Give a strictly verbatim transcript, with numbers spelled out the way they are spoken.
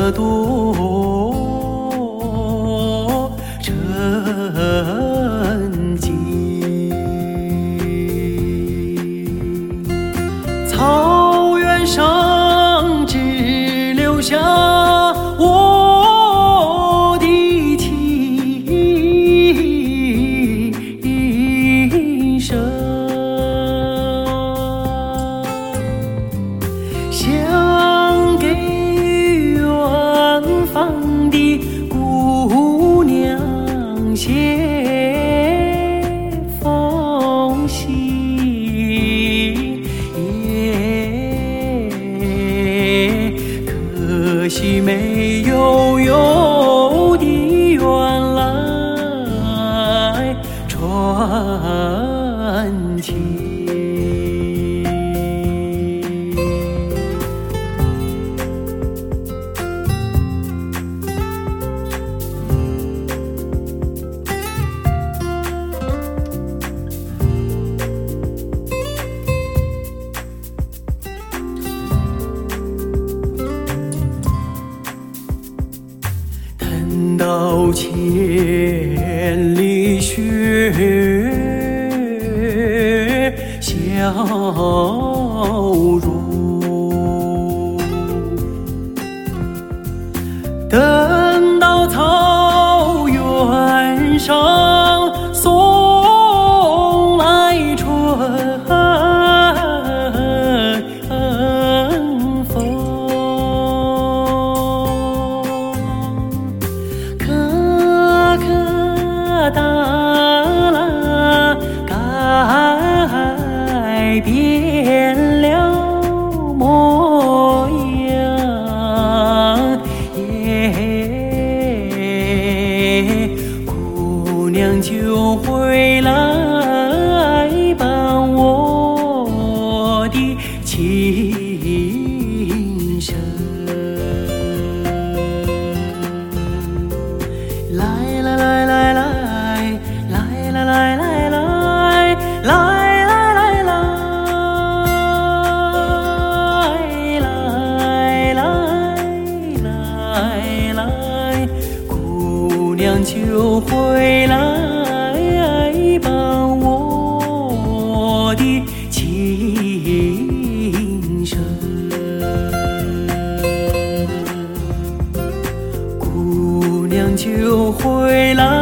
朵沉寂。草原上只留下我的琴声，想给远方的姑娘写封信，可惜没有邮的远来传情。等到千里雪消融，等到草原上送来春风，可可哒啦改变了模样，姑娘就回来伴我的琴声。来来来来来来来来来来来来来，姑娘就回来伴我的琴声，姑娘就回来